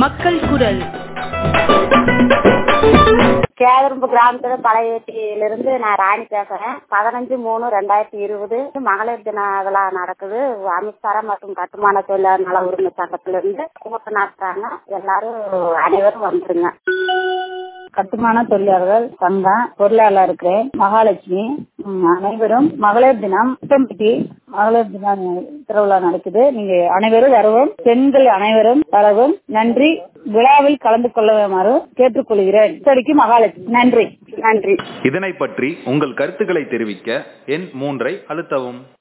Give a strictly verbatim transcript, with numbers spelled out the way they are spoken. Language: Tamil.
மக்கள் குரல். கேதரும்பு கிராமத்துல பழையட்டியிலிருந்து நான் ராணி பேசுறேன். பதினஞ்சு மூணு ரெண்டாயிரத்தி இருபது மகளிர் தின விழா நடக்குது. அமித்சாரம் மற்றும் கட்டுமான தொழிலாளர் நல உரிமை சங்கத்திலிருந்து கூட்டம் நடத்துறாங்க. எல்லாரும் அனைவரும் வந்துருங்க. கட்டுமான தொழிலாளர்கள் சங்கம் பொருளாளர் இருக்கிறேன். மகாலட்சுமி. அனைவரும் மகளிர் தினம் புத்தம்பட்டி மகளிர் தின திருவிழா நடக்குது. நீங்க அனைவரும் வரவும், பெண்கள் அனைவரும் வரவும். நன்றி. விழாவில் கலந்து கொள்ளுமாறு கேட்டுக்கொள்கிறேன். இப்படிக்கு மகாலட்சுமி. நன்றி. நன்றி. இதனை பற்றி உங்கள் கருத்துக்களை தெரிவிக்க எண் மூன்றை அழுத்தவும்.